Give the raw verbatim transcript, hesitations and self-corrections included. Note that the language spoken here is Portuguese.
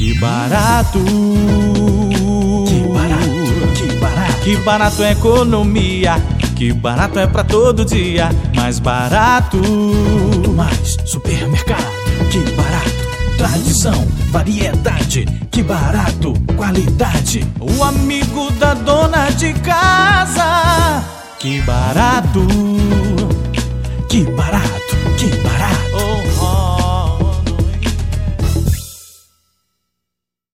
Que barato, Que barato, que barato. que barato é economia, que barato é pra todo dia, mais barato. Muito mais, supermercado. Que barato. Tradição, variedade. Que barato, qualidade. O amigo da dona de casa. Que barato.